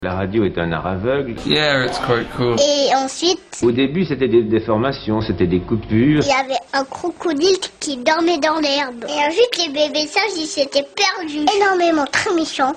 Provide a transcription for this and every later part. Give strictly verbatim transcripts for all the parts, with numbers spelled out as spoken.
La radio est un art aveugle. Yeah, it's quite cool. Et ensuite, Au début, c'était des déformations, c'était des coupures. il y avait un crocodile qui dormait dans l'herbe. Et ensuite, les bébés sages, ils s'étaient perdus. Énormément, très méchants.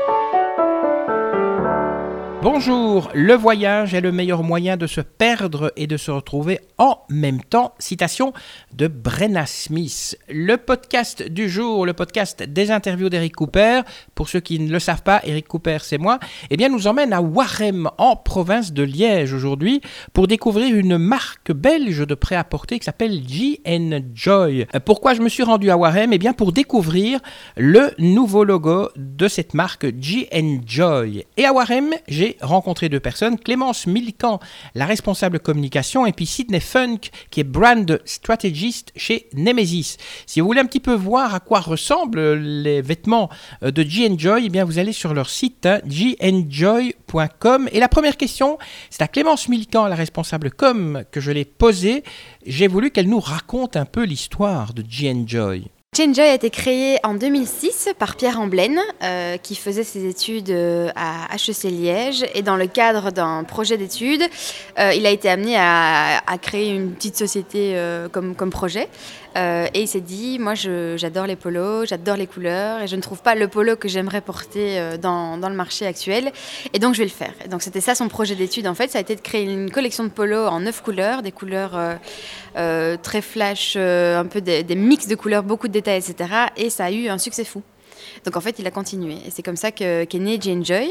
Bonjour, le voyage est le meilleur moyen de se perdre et de se retrouver en même temps. Citation de Brenna Smith. Le podcast du jour, le podcast des interviews d'Eric Cooper. Pour ceux qui ne le savent pas, Eric Cooper, c'est moi. Eh bien, nous emmène à Warem, en province de Liège aujourd'hui, pour découvrir une marque belge de prêt-à-porter qui s'appelle G and Joy. Pourquoi je me suis rendu à Warem ? Eh bien, pour découvrir le nouveau logo de cette marque G and Joy. Et à Warem, j'ai rencontré deux personnes, Clémence Milcan, la responsable communication, et puis Sydney Funk, qui est brand strategist chez Nemesis. Si vous voulez un petit peu voir à quoi ressemblent les vêtements de G and Joy, eh bien vous allez sur leur site hein, g and joy point com. Et la première question, c'est à Clémence Milcan, la responsable com, que je l'ai posée. J'ai voulu qu'elle nous raconte un peu l'histoire de G and Joy. G and Joy a été créé en deux mille six par Pierre Amblaine, euh, qui faisait ses études à H E C Liège. Et dans le cadre d'un projet d'études, euh, il a été amené à, à créer une petite société euh, comme, comme projet. Euh, et il s'est dit, moi je, j'adore les polos, j'adore les couleurs, et je ne trouve pas le polo que j'aimerais porter euh, dans, dans le marché actuel. Et donc je vais le faire. Et donc c'était ça son projet d'études en fait, ça a été de créer une collection de polos en neuf couleurs, des couleurs euh, euh, très flash, euh, un peu des, des mix de couleurs, beaucoup de détails, et cetera. Et ça a eu un succès fou. Donc en fait, il a continué. Et c'est comme ça que, qu'est né G and Joy.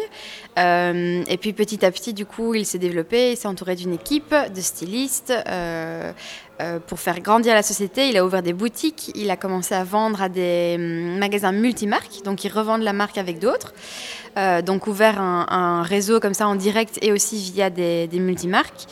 Euh, et puis petit à petit, du coup, il s'est développé. Il s'est entouré d'une équipe de stylistes euh, euh, pour faire grandir la société. Il a ouvert des boutiques. Il a commencé à vendre à des magasins multimarques. Donc, ils revendent la marque avec d'autres. Euh, donc, ouvert un, un réseau comme ça en direct et aussi via des, des multimarques.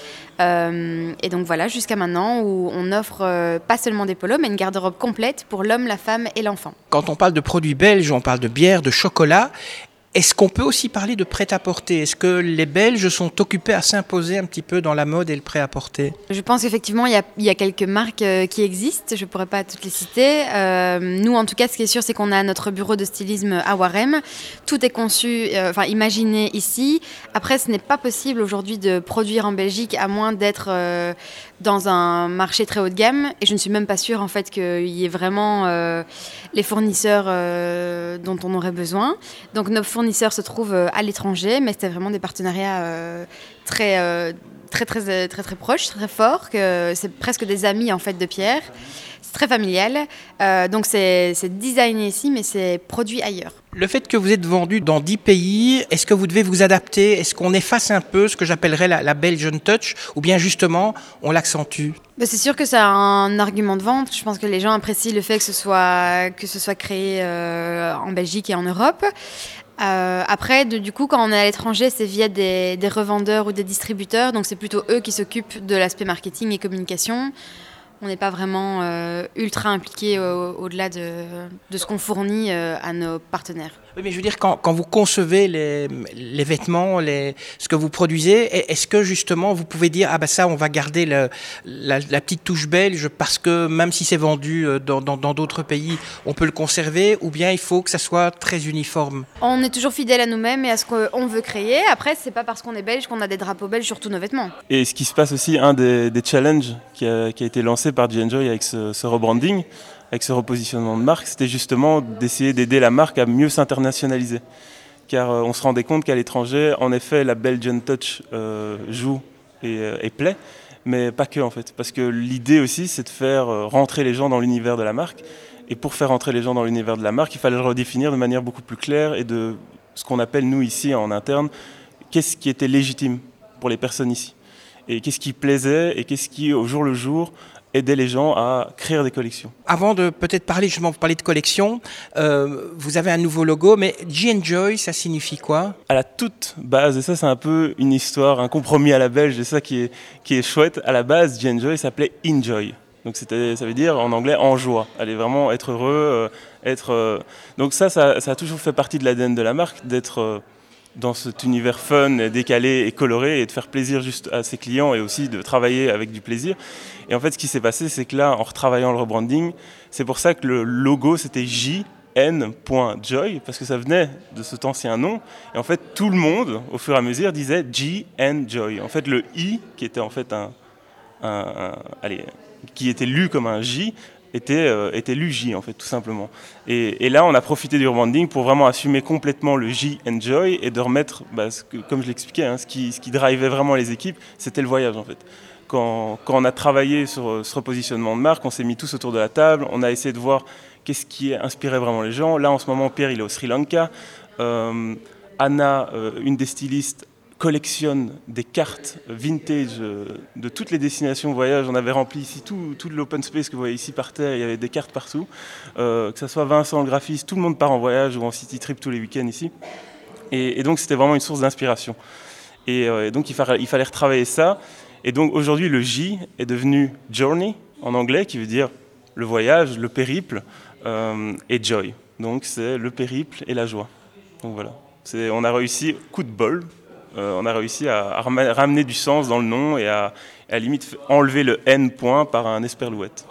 Euh, et donc voilà, jusqu'à maintenant où on offre euh, pas seulement des polos, mais une garde-robe complète pour l'homme, la femme et l'enfant. Quand on parle de produits belges, on parle de bière, de chocolat. Est-ce qu'on peut aussi parler de prêt-à-porter ? Est-ce que les Belges sont occupés à s'imposer un petit peu dans la mode et le prêt-à-porter ? Je pense qu'effectivement, il y a, il y a quelques marques euh, qui existent. Je ne pourrais pas toutes les citer. Euh, nous, en tout cas, ce qui est sûr, c'est qu'on a notre bureau de stylisme à Warem. Tout est conçu, euh, enfin imaginé ici. Après, ce n'est pas possible aujourd'hui de produire en Belgique à moins d'être euh, dans un marché très haut de gamme. Et je ne suis même pas sûre en fait qu'il y ait vraiment euh, les fournisseurs euh, dont on aurait besoin. Donc, nos fournisseurs se trouvent à l'étranger, mais c'était vraiment des partenariats euh, très, euh, très, très, très, très, très proches, très forts. Que c'est presque des amis en fait de Pierre. C'est très familial. Euh, donc c'est, c'est designé ici, mais c'est produit ailleurs. Le fait que vous êtes vendu dans dix pays, est-ce que vous devez vous adapter ? Est-ce qu'on efface un peu ce que j'appellerais la, la Belgian touch, ou bien justement on l'accentue ? Ben c'est sûr que c'est un argument de vente. Je pense que les gens apprécient le fait que ce soit, que ce soit créé euh, en Belgique et en Europe. Euh, après, de, du coup, quand on est à l'étranger, c'est via des, des revendeurs ou des distributeurs. Donc, c'est plutôt eux qui s'occupent de l'aspect marketing et communication. On n'est pas vraiment euh, ultra impliqué au, au-delà de, de ce qu'on fournit euh, à nos partenaires. Oui, mais je veux dire, quand, quand vous concevez les, les vêtements, les, ce que vous produisez, est-ce que justement vous pouvez dire « Ah ben ça, on va garder le, la, la petite touche belge parce que même si c'est vendu dans, dans, dans d'autres pays, on peut le conserver » ou bien il faut que ça soit très uniforme ? On est toujours fidèle à nous-mêmes et à ce qu'on veut créer. Après, c'est pas parce qu'on est belge qu'on a des drapeaux belges sur tous nos vêtements. Et ce qui se passe aussi, un des, des challenges qui a, qui a été lancé par G and Joy avec ce, ce rebranding, avec ce repositionnement de marque, c'était justement d'essayer d'aider la marque à mieux s'internationaliser. Car euh, on se rendait compte qu'à l'étranger, en effet, la Belgian touch euh, joue et, euh, et plaît, mais pas que en fait. Parce que l'idée aussi, c'est de faire euh, rentrer les gens dans l'univers de la marque. Et pour faire rentrer les gens dans l'univers de la marque, il fallait le redéfinir de manière beaucoup plus claire et de ce qu'on appelle, nous, ici, en interne, qu'est-ce qui était légitime pour les personnes ici. Et qu'est-ce qui plaisait et qu'est-ce qui, au jour le jour, aider les gens à créer des collections. Avant de peut-être parler, justement, vous parlez de collection, euh, vous avez un nouveau logo, mais G and Joy, ça signifie quoi ? À la toute base, et ça c'est un peu une histoire, un compromis à la belge, et ça qui est, qui est chouette, à la base, G and Joy s'appelait Enjoy. Donc c'était, ça veut dire en anglais en joie, aller vraiment être heureux, euh, être... Euh... Donc ça, ça, ça a toujours fait partie de l'A D N de la marque, d'être... Euh, dans cet univers fun, décalé et coloré et de faire plaisir juste à ses clients et aussi de travailler avec du plaisir. Et en fait, ce qui s'est passé, c'est que là, en retravaillant le rebranding, c'est pour ça que le logo, c'était J N.Joy, parce que ça venait de cet ancien nom. Et en fait, tout le monde, au fur et à mesure, disait G and Joy. En fait, le I, qui était en fait un, un, un allez, qui était lu comme un J, était, euh, était lu J, en fait, tout simplement. Et, et là, on a profité du rebranding pour vraiment assumer complètement le J and Joy et de remettre, bah, ce que, comme je l'expliquais, hein, ce qui, ce qui drivait vraiment les équipes, c'était le voyage, en fait. Quand, quand on a travaillé sur ce repositionnement de marque, on s'est mis tous autour de la table, on a essayé de voir qu'est-ce qui inspirait vraiment les gens. Là, en ce moment, Pierre, il est au Sri Lanka. Euh, Anna, euh, une des stylistes, collectionne des cartes vintage euh, de toutes les destinations voyage. On avait rempli ici tout, tout l'open space que vous voyez ici par terre. Il y avait des cartes partout. Euh, que ce soit Vincent, le graphiste, tout le monde part en voyage ou en city trip tous les week-ends ici. Et, et donc, c'était vraiment une source d'inspiration. Et, euh, et donc, il fallait, il fallait retravailler ça. Et donc, aujourd'hui, le J est devenu Journey, en anglais, qui veut dire le voyage, le périple, euh, et Joy. Donc, c'est le périple et la joie. Donc, voilà. C'est, on a réussi, coup de bol, euh, on a réussi à, à ramener du sens dans le nom et à, à la limite enlever le N point par un esperluette.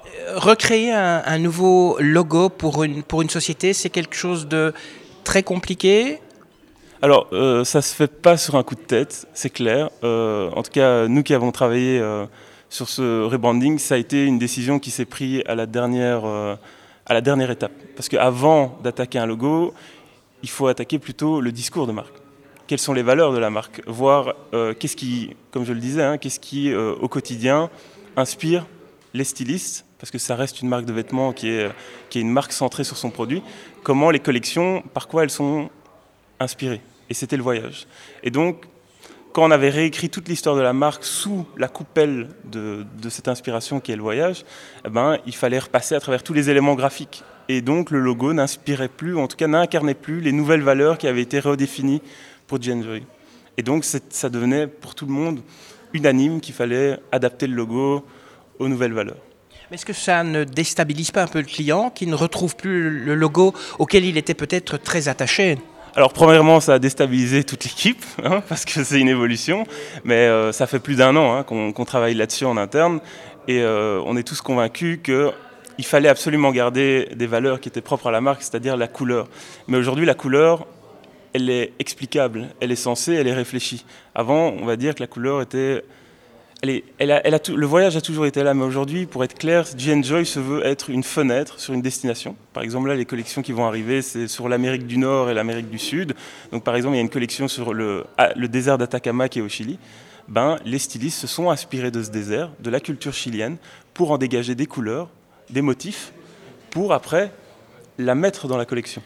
Recréer un, un nouveau logo pour une, pour une société, c'est quelque chose de très compliqué. Alors, euh, ça ne se fait pas sur un coup de tête, c'est clair. Euh, en tout cas, nous qui avons travaillé euh, sur ce rebranding, ça a été une décision qui s'est prise à la dernière, euh, à la dernière étape. Parce qu'avant d'attaquer un logo, il faut attaquer plutôt le discours de marque. Quelles sont les valeurs de la marque ? Voir euh, qu'est-ce qui, comme je le disais, hein, qu'est-ce qui, euh, au quotidien, inspire les stylistes, parce que ça reste une marque de vêtements qui est, qui est une marque centrée sur son produit. Comment les collections, par quoi elles sont inspiré. Et c'était le voyage. Et donc, quand on avait réécrit toute l'histoire de la marque sous la coupelle de, de cette inspiration qui est le voyage, eh ben, il fallait repasser à travers tous les éléments graphiques. Et donc, le logo n'inspirait plus, ou en tout cas n'incarnait plus les nouvelles valeurs qui avaient été redéfinies pour G and Joy. Et donc, ça devenait pour tout le monde unanime qu'il fallait adapter le logo aux nouvelles valeurs. Mais est-ce que ça ne déstabilise pas un peu le client qui ne retrouve plus le logo auquel il était peut-être très attaché ? Alors premièrement, ça a déstabilisé toute l'équipe, hein, parce que c'est une évolution, mais euh, ça fait plus d'un an hein, qu'on, qu'on travaille là-dessus en interne, et euh, on est tous convaincus qu'il fallait absolument garder des valeurs qui étaient propres à la marque, c'est-à-dire la couleur. Mais aujourd'hui, la couleur, elle est explicable, elle est sensée, elle est réfléchie. Avant, on va dire que la couleur était... Elle est, elle a, elle a tout, le voyage a toujours été là, mais aujourd'hui, pour être clair, G and Joy se veut être une fenêtre sur une destination. Par exemple, là, les collections qui vont arriver, c'est sur l'Amérique du Nord et l'Amérique du Sud. Donc, par exemple, il y a une collection sur le, le désert d'Atacama qui est au Chili. Ben, les stylistes se sont inspirés de ce désert, de la culture chilienne, pour en dégager des couleurs, des motifs, pour après la mettre dans la collection.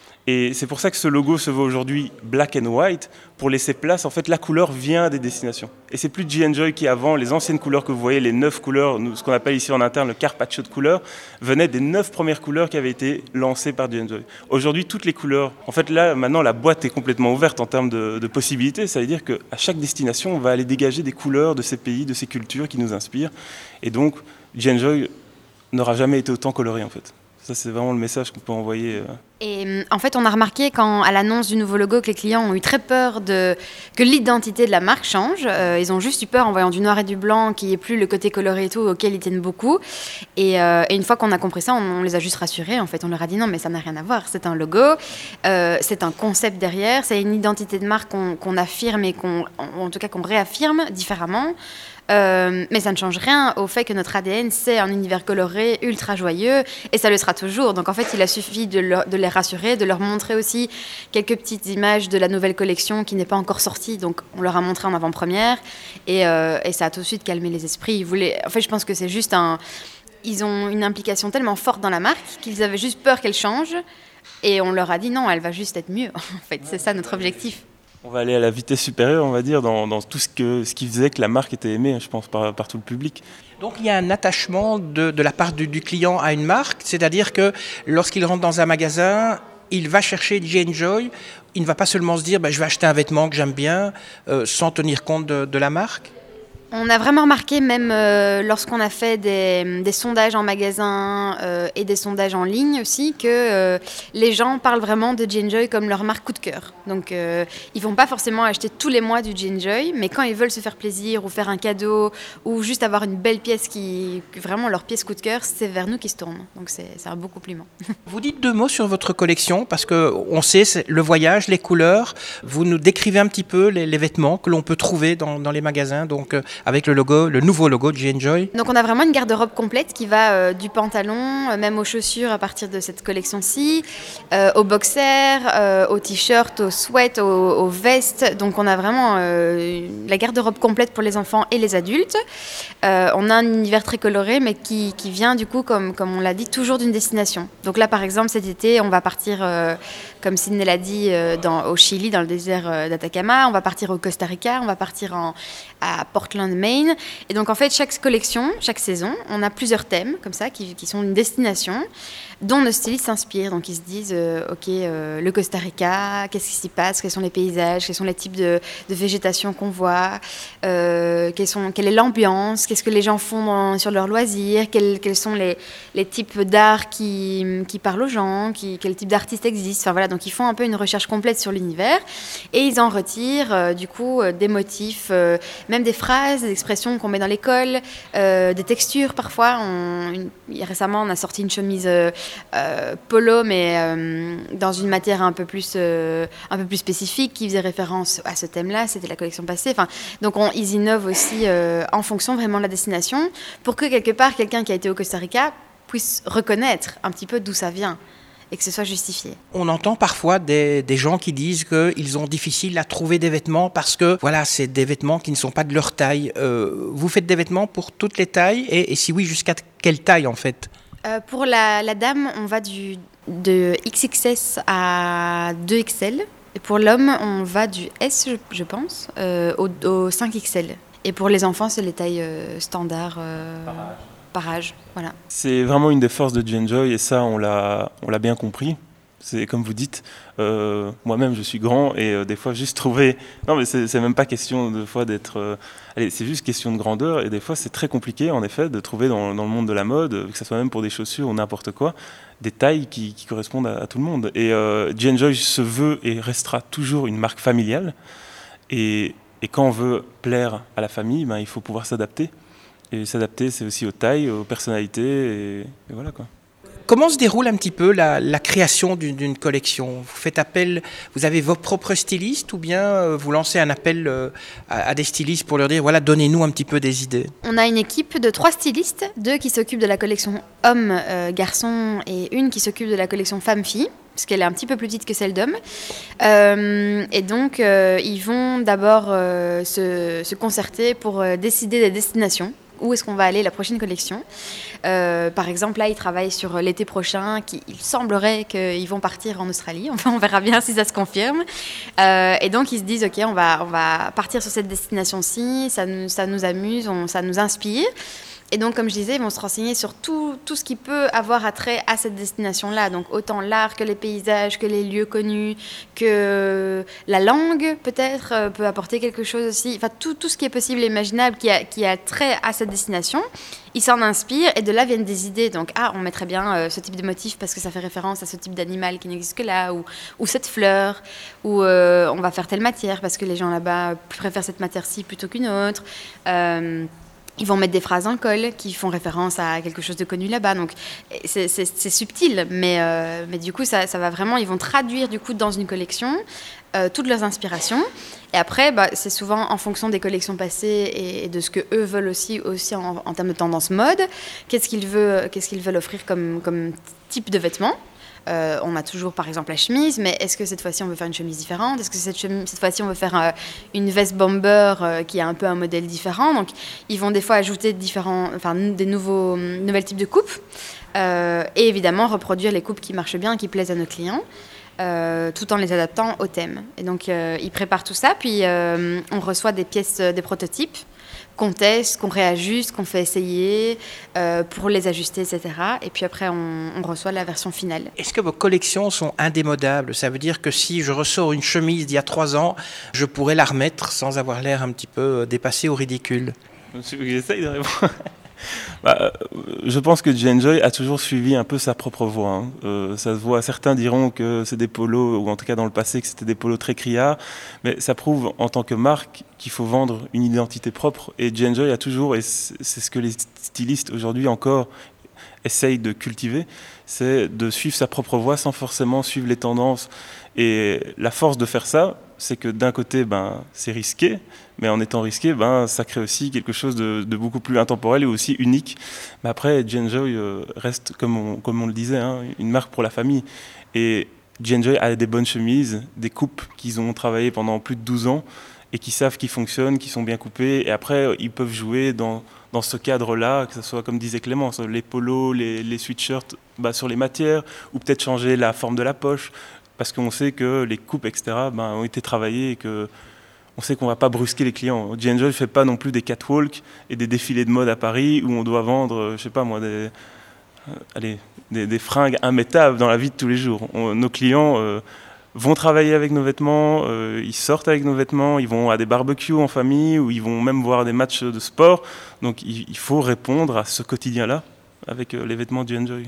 Et c'est pour ça que ce logo se veut aujourd'hui black and white, pour laisser place, en fait, la couleur vient des destinations. Et c'est plus G and Joy qui, avant, les anciennes couleurs que vous voyez, les neuf couleurs, ce qu'on appelle ici en interne le carpaccio de couleurs, venaient des neuf premières couleurs qui avaient été lancées par G and Joy. Aujourd'hui, toutes les couleurs, en fait, là, maintenant, la boîte est complètement ouverte en termes de, de possibilités. Ça veut dire qu'à chaque destination, on va aller dégager des couleurs de ces pays, de ces cultures qui nous inspirent. Et donc, G and Joy n'aura jamais été autant coloré, en fait. Ça, c'est vraiment le message qu'on peut envoyer. Et en fait, on a remarqué quand, à l'annonce du nouveau logo, que les clients ont eu très peur de, que l'identité de la marque change. Euh, ils ont juste eu peur en voyant du noir et du blanc, qu'il n'y ait plus le côté coloré et tout, auquel ils tiennent beaucoup. Et, euh, et une fois qu'on a compris ça, on, on les a juste rassurés. En fait, on leur a dit non, mais ça n'a rien à voir. C'est un logo, euh, c'est un concept derrière, c'est une identité de marque qu'on, qu'on affirme et qu'on, en tout cas qu'on réaffirme différemment. Euh, mais ça ne change rien au fait que notre A D N, c'est un univers coloré, ultra joyeux, et ça le sera toujours. Donc en fait, il a suffi de, leur, de les rassurer, de leur montrer aussi quelques petites images de la nouvelle collection qui n'est pas encore sortie. Donc on leur a montré en avant-première, et, euh, et ça a tout de suite calmé les esprits. Ils voulaient... En fait, je pense que c'est juste un... Ils ont une implication tellement forte dans la marque qu'ils avaient juste peur qu'elle change, et on leur a dit non, elle va juste être mieux. En fait, c'est ça notre objectif. On va aller à la vitesse supérieure, on va dire, dans, dans tout ce, que, ce qui faisait que la marque était aimée, je pense, par, par tout le public. Donc il y a un attachement de, de la part du, du client à une marque, c'est-à-dire que lorsqu'il rentre dans un magasin, il va chercher G and Joy, il ne va pas seulement se dire bah, « je vais acheter un vêtement que j'aime bien euh, » sans tenir compte de, de la marque. On a vraiment remarqué, même euh, lorsqu'on a fait des, des sondages en magasin euh, et des sondages en ligne aussi, que euh, les gens parlent vraiment de J&Joy comme leur marque coup de cœur. Donc euh, ils vont pas forcément acheter tous les mois du J&Joy, mais quand ils veulent se faire plaisir ou faire un cadeau ou juste avoir une belle pièce qui, vraiment leur pièce coup de cœur, c'est vers nous qu'ils se tournent. Donc c'est, c'est un beau compliment. Vous dites deux mots sur votre collection, parce qu'on sait c'est le voyage, les couleurs. Vous nous décrivez un petit peu les, les vêtements que l'on peut trouver dans, dans les magasins, donc euh, avec le logo, le nouveau logo de J&Joy. Donc on a vraiment une garde-robe complète qui va euh, du pantalon, euh, même aux chaussures à partir de cette collection-ci, euh, aux boxers, euh, aux t-shirts, aux sweats, aux, aux vestes. Donc on a vraiment euh, la garde-robe complète pour les enfants et les adultes. Euh, on a un univers très coloré, mais qui, qui vient du coup, comme, comme on l'a dit, toujours d'une destination. Donc là par exemple cet été, on va partir, euh, comme Sydney l'a dit, euh, dans, au Chili, dans le désert euh, d'Atacama. On va partir au Costa Rica, on va partir en, à Portland, Maine. Et donc en fait, chaque collection, chaque saison, on a plusieurs thèmes comme ça qui, qui sont une destination dont nos stylistes s'inspirent. Donc ils se disent, euh, ok, euh, le Costa Rica, qu'est-ce qui s'y passe, quels sont les paysages, quels sont les types de, de végétation qu'on voit, euh, quels sont, quelle est l'ambiance, qu'est-ce que les gens font dans, sur leurs loisirs, quels, quels sont les, les types d'art qui, qui parlent aux gens, qui, quel type d'artistes existent. Enfin voilà, donc ils font un peu une recherche complète sur l'univers et ils en retirent euh, du coup euh, des motifs, euh, même des phrases, des expressions qu'on met dans l'école, euh, des textures parfois. On, une, récemment, on a sorti une chemise euh, euh, polo, mais euh, dans une matière un peu plus, euh, un peu plus spécifique, qui faisait référence à ce thème-là. C'était la collection passée. Enfin, donc, on, ils innovent aussi euh, en fonction vraiment de la destination, pour que quelque part, quelqu'un qui a été au Costa Rica puisse reconnaître un petit peu d'où ça vient et que ce soit justifié. On entend parfois des, des gens qui disent qu'ils ont difficile à trouver des vêtements parce que voilà, c'est des vêtements qui ne sont pas de leur taille. Euh, vous faites des vêtements pour toutes les tailles et, et si oui, jusqu'à quelle taille en fait? euh, Pour la, la dame, on va du, de X X S à deux X L. Et pour l'homme, on va du S, je, je pense, euh, au, au cinq X L. Et pour les enfants, c'est les tailles euh, standards. Euh, par âge, voilà. C'est vraiment une des forces de J&Joy et ça, on l'a, on l'a bien compris. C'est comme vous dites, euh, moi-même je suis grand et euh, des fois juste trouver... Non mais c'est, c'est même pas question de fois d'être... Euh, allez, c'est juste question de grandeur et des fois c'est très compliqué en effet de trouver dans, dans le monde de la mode, que ce soit même pour des chaussures ou n'importe quoi, des tailles qui, qui correspondent à, à tout le monde. Et euh, J&Joy se veut et restera toujours une marque familiale et, et quand on veut plaire à la famille, ben, il faut pouvoir s'adapter. Et s'adapter, c'est aussi aux tailles, aux personnalités, et, et voilà quoi. Comment se déroule un petit peu la, la création d'une, d'une collection? Vous faites appel, vous avez vos propres stylistes ou bien euh, vous lancez un appel euh, à, à des stylistes pour leur dire voilà, donnez-nous un petit peu des idées? On a une équipe de trois stylistes, deux qui s'occupent de la collection hommes-garçons euh, et une qui s'occupe de la collection femmes-filles, parce qu'elle est un petit peu plus petite que celle d'hommes. Euh, et donc, euh, ils vont d'abord euh, se, se concerter pour euh, décider des destinations. Où est-ce qu'on va aller la prochaine collection. Euh, par exemple, là, ils travaillent sur l'été prochain. Qui, il semblerait qu'ils vont partir en Australie. Enfin, on verra bien si ça se confirme. Euh, et donc, ils se disent, OK, on va, on va partir sur cette destination-ci. Ça nous, ça nous amuse, on, ça nous inspire. Et donc, comme je disais, ils vont se renseigner sur tout, tout ce qui peut avoir attrait à cette destination-là. Donc, autant l'art que les paysages, que les lieux connus, que la langue, peut-être, euh, peut apporter quelque chose aussi. Enfin, tout, tout ce qui est possible et imaginable qui a, qui a trait à cette destination, ils s'en inspirent et de là viennent des idées. Donc, ah, on mettrait bien euh, ce type de motif parce que ça fait référence à ce type d'animal qui n'existe que là, ou, ou cette fleur, ou euh, on va faire telle matière parce que les gens là-bas préfèrent cette matière-ci plutôt qu'une autre. Euh, Ils vont mettre des phrases en col qui font référence à quelque chose de connu là-bas. Donc, c'est, c'est, c'est subtil, mais, euh, mais du coup, ça, ça va vraiment... Ils vont traduire, du coup, dans une collection euh, toutes leurs inspirations. Et après, bah, c'est souvent en fonction des collections passées et, et de ce qu'eux veulent aussi, aussi en, en termes de tendance mode. Qu'est-ce qu'ils veulent, qu'est-ce qu'ils veulent offrir comme, comme type de vêtements. Euh, on a toujours par exemple la chemise, mais est-ce que cette fois-ci on veut faire une chemise différente? Est-ce que cette, chemise, cette fois-ci on veut faire euh, une veste bomber euh, qui a un peu un modèle différent? Donc ils vont des fois ajouter différents, enfin, des nouveaux nouvelles types de coupes euh, et évidemment reproduire les coupes qui marchent bien, qui plaisent à nos clients. Euh, tout en les adaptant au thème. Et donc euh, ils préparent tout ça, puis euh, on reçoit des pièces, des prototypes qu'on teste, qu'on réajuste, qu'on fait essayer euh, pour les ajuster, et cetera. Et puis après, on, on reçoit la version finale. Est-ce que vos collections sont indémodables? Ça veut dire que si je ressors une chemise d'il y a trois ans, je pourrais la remettre sans avoir l'air un petit peu dépassé ou ridicule? J'essaye de répondre. Bah, je pense que J-Enjoy a toujours suivi un peu sa propre voie. Hein. Euh, ça se voit, certains diront que c'est des polos, ou en tout cas dans le passé que c'était des polos très criards, mais ça prouve en tant que marque qu'il faut vendre une identité propre. Et J-Enjoy a toujours, et c'est ce que les stylistes aujourd'hui encore essayent de cultiver, c'est de suivre sa propre voie sans forcément suivre les tendances. Et la force de faire ça, c'est que d'un côté, ben, c'est risqué, mais en étant risqué, ben, ça crée aussi quelque chose de, de beaucoup plus intemporel et aussi unique. Mais après, J-Enjoy euh, reste, comme on, comme on le disait, hein, une marque pour la famille. Et J-Enjoy a des bonnes chemises, des coupes qu'ils ont travaillées pendant plus de douze ans et qui savent qu'ils fonctionnent, qui sont bien coupées. Et après, ils peuvent jouer dans, dans ce cadre-là, que ce soit, comme disait Clément, les polos, les, les sweatshirts, bah, sur les matières, ou peut-être changer la forme de la poche, parce qu'on sait que les coupes, et cetera, ben, ont été travaillées et que on sait qu'on ne va pas brusquer les clients. J-Enjoy ne fait pas non plus des catwalks et des défilés de mode à Paris où on doit vendre, je sais pas moi, des, euh, allez, des, des fringues immettables dans la vie de tous les jours. On, nos clients euh, vont travailler avec nos vêtements, euh, ils sortent avec nos vêtements, ils vont à des barbecues en famille ou ils vont même voir des matchs de sport. Donc il, il faut répondre à ce quotidien-là avec euh, les vêtements J-Enjoy.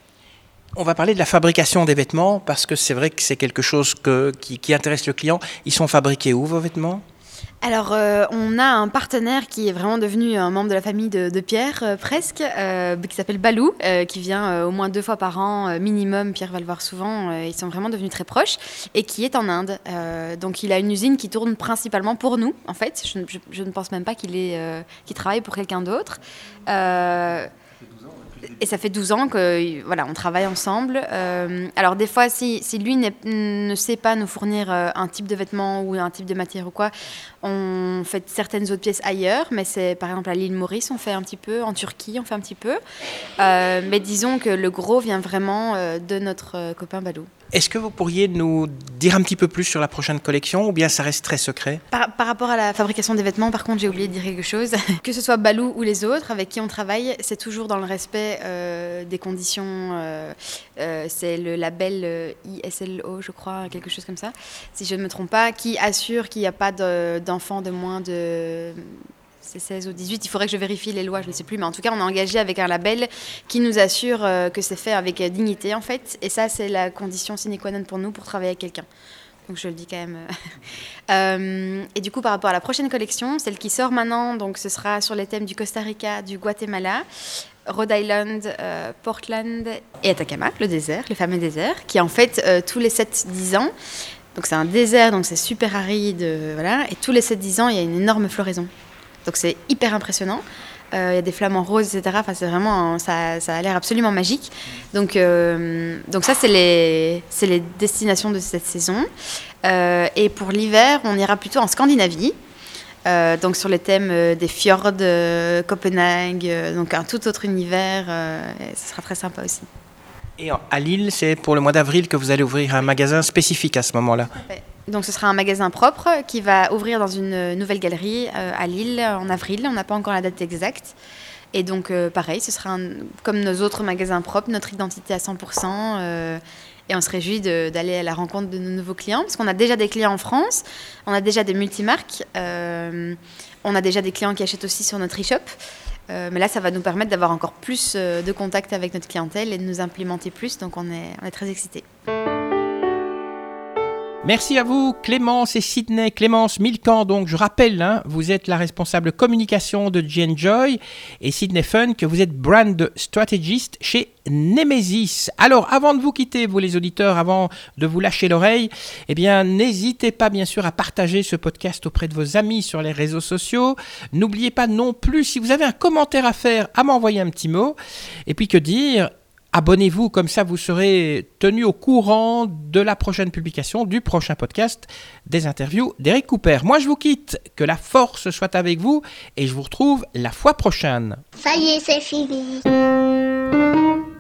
On va parler de la fabrication des vêtements, parce que c'est vrai que c'est quelque chose que, qui, qui intéresse le client. Ils sont fabriqués où, vos vêtements ? Alors, euh, on a un partenaire qui est vraiment devenu un membre de la famille de, de Pierre, euh, presque, euh, qui s'appelle Balou, euh, qui vient euh, au moins deux fois par an, euh, minimum. Pierre va le voir souvent. Euh, ils sont vraiment devenus très proches, et qui est en Inde. Euh, donc, il a une usine qui tourne principalement pour nous, en fait. Je, je, je ne pense même pas qu'il, est, euh, qu'il travaille pour quelqu'un d'autre. Euh, Et ça fait douze ans que voilà, on travaille ensemble. Euh, alors des fois, si, si lui ne sait pas nous fournir euh, un type de vêtement ou un type de matière ou quoi, on fait certaines autres pièces ailleurs. Mais c'est par exemple à l'île Maurice, on fait un petit peu. En Turquie, on fait un petit peu. Euh, mais disons que le gros vient vraiment euh, de notre euh, copain Balou. Est-ce que vous pourriez nous dire un petit peu plus sur la prochaine collection ou bien ça reste très secret ? Par, par rapport à la fabrication des vêtements, par contre, j'ai oublié de dire quelque chose. Que ce soit Balou ou les autres avec qui on travaille, c'est toujours dans le respect euh, des conditions. Euh, euh, c'est le label euh, I S L O, je crois, quelque chose comme ça, si je ne me trompe pas, qui assure qu'il n'y a pas de, d'enfants de moins de... c'est seize ou dix-huit, il faudrait que je vérifie les lois, je ne sais plus, mais en tout cas on est engagé avec un label qui nous assure euh, que c'est fait avec dignité en fait, et ça c'est la condition sine qua non pour nous pour travailler avec quelqu'un. Donc je le dis quand même. euh, et du coup par rapport à la prochaine collection, celle qui sort maintenant, donc ce sera sur les thèmes du Costa Rica, du Guatemala, Rhode Island, euh, Portland et Atacama, le désert, le fameux désert, qui en fait euh, tous les sept dix ans, donc c'est un désert, donc c'est super aride, euh, voilà, et tous les sept dix ans il y a une énorme floraison. Donc c'est hyper impressionnant. Il euh, y a des flamants roses, et cetera. Enfin, c'est vraiment, ça, ça a l'air absolument magique. Donc, euh, donc ça, c'est les, c'est les destinations de cette saison. Euh, et pour l'hiver, on ira plutôt en Scandinavie. Euh, donc sur les thèmes euh, des fjords, euh, Copenhague, euh, donc un tout autre univers. Euh, et ce sera très sympa aussi. Et à Lille, c'est pour le mois d'avril que vous allez ouvrir un magasin spécifique à ce moment-là. Donc ce sera un magasin propre qui va ouvrir dans une nouvelle galerie euh, à Lille en avril. On n'a pas encore la date exacte. Et donc euh, pareil, ce sera un, comme nos autres magasins propres, notre identité à cent pour cent. Euh, et on se réjouit de, d'aller à la rencontre de nos nouveaux clients. Parce qu'on a déjà des clients en France, on a déjà des multimarques, euh, on a déjà des clients qui achètent aussi sur notre e-shop. Euh, mais là, ça va nous permettre d'avoir encore plus euh, de contact avec notre clientèle et de nous implémenter plus. Donc on est, on est très excités. Merci à vous, Clémence et Sydney. Clémence Milcan, donc je rappelle, hein, vous êtes la responsable communication de J-Enjoy et Sydney Fun, que vous êtes brand strategist chez Nemesis. Alors, avant de vous quitter, vous les auditeurs, avant de vous lâcher l'oreille, eh bien, n'hésitez pas bien sûr à partager ce podcast auprès de vos amis sur les réseaux sociaux. N'oubliez pas non plus, si vous avez un commentaire à faire, à m'envoyer un petit mot. Et puis que dire ? Abonnez-vous, comme ça vous serez tenu au courant de la prochaine publication, du prochain podcast, des interviews d'Eric Cooper. Moi je vous quitte, que la force soit avec vous et je vous retrouve la fois prochaine. Ça y est, c'est fini.